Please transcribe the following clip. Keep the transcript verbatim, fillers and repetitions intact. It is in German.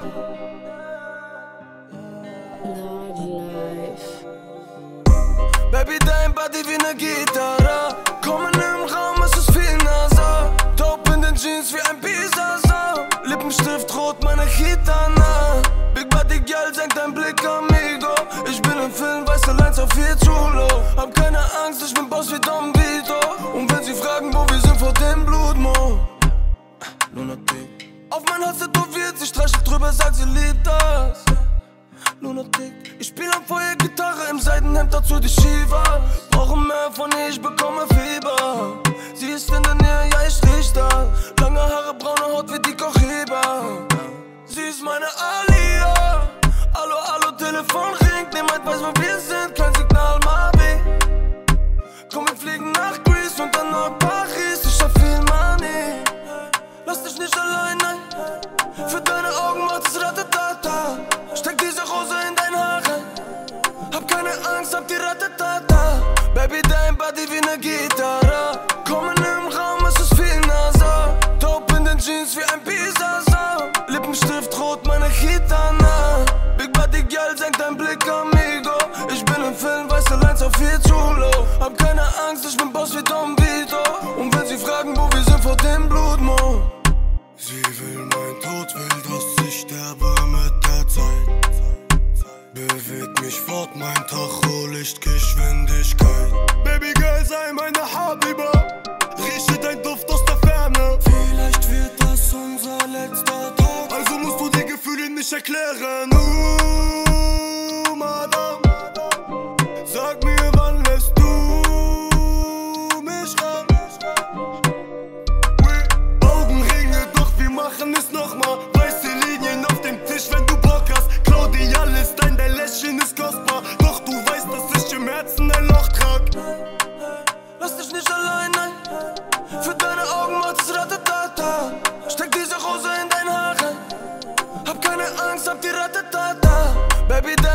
Baby, dein Body wie ne Gitarre. Kommen im Raum, es ist viel NASA. Dope in den Jeans wie ein Pisasa. Lippenstift rot, meine Gitana. Big Body Girl, senkt dein Blick, amigo. Ich bin im Film, weiße Lines auf viel Chulo. Hab keine Angst, ich bin Boss wie Don Vito. Und wenn sie fragen, wo wir sind, vor dem Blutmo. Lunatic. Auf mein Herz tätowiert, sie streichelt drüber, sagt sie liebt das. Lunatic. Ich spiel am Feuer Gitarre im Seidenhemd, dazu die Shiva. Brauche mehr von ihr, ich bekomme Fieber. Sie ist in der Nähe, ja ich riech das. Lange Haare, braune Haut wie die Kochiba. Sie ist meine Alia. Hallo, hallo, Telefon ringt. Niemand weiß, wo wir sind, kein Signal, Marvin. Komm, wir fliegen nach Greece und dann nach Paris. Ich hab viel Money. Lass dich nicht allein, nein. Für deine Augen macht es ratatata. Steck diese Rose in dein Haar rein. Hab keine Angst, hab die Ratatata. Baby, dein Body wie ne Gitarre. Kommen im Raum, es ist viel NASA. Dope in den Jeans wie ein Pisasa. Lippenstift rot, meine Gitana. Big Body Girl, senkt dein Blick, amigo. Ich bin im Film, weiße Lines auf viel Chulo. Hab keine Angst, ich bin Boss wie Don Vito. Und wenn sie fragen, wo wir sind, vor dem Blutmo. Sie will mein Tod, will, dass ich sterbe mit der Zeit. Bewegt mich fort, mein Tacho, Lichtgeschwindigkeit. Baby Girl, sei meine Habiba. Rieche dein Duft aus der Ferne. Vielleicht wird das unser letzter Tag. Also musst du die Gefühle nicht erklären. Uh, Madame, sag mir, wann lässt du mich ran? Augenringe, doch wir machen es nochmal. Weiße Linien auf dem Tisch, wenn du Bock hast. Claudia, alles dein, dein Lächeln ist kostbar. Doch du weißt, dass ich im Herzen ein Loch trag. Lass dich nicht allein, nein. Für deine Augen macht es ratatata. Steck diese Rose in dein Haar rein. Hab keine Angst, hab die Ratatata. Baby,